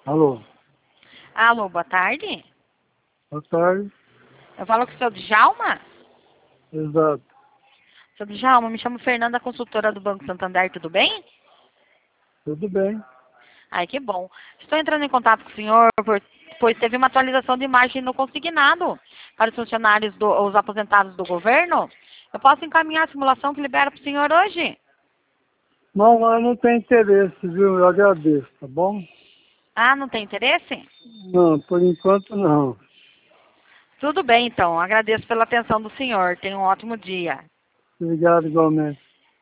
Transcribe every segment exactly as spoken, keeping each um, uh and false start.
Alô, Alô, boa tarde. boa tarde. Eu falo com o seu Djalma. Exato. Seu Djalma, me chamo Fernanda, consultora do Banco Santander, tudo bem? Tudo bem? Ai, que bom. Estou entrando em contato com o senhor, por- pois teve uma atualização de imagem no consignado para os funcionários, do, os aposentados do governo. Eu posso encaminhar a simulação que libera para o senhor hoje? Não, mas eu não tenho interesse, viu? Eu agradeço, tá bom? Ah, não tem interesse? Não, por enquanto não. Tudo bem, então. Agradeço pela atenção do senhor. Tenha um ótimo dia. Obrigado igualmente.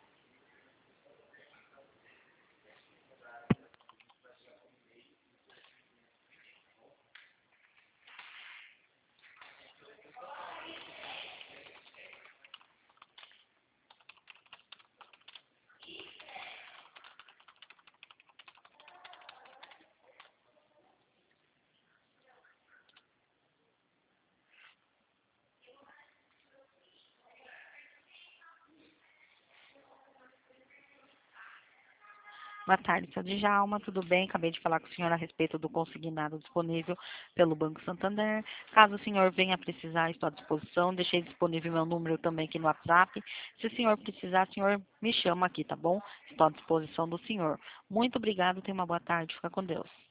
Boa tarde, seu Djalma, tudo bem? Acabei de falar com o senhor a respeito do consignado disponível pelo Banco Santander. Caso o senhor venha precisar, estou à disposição. Deixei disponível meu número também aqui no WhatsApp. Se o senhor precisar, o senhor me chama aqui, tá bom? Estou à disposição do senhor. Muito obrigado, tenha uma boa tarde. Fica com Deus.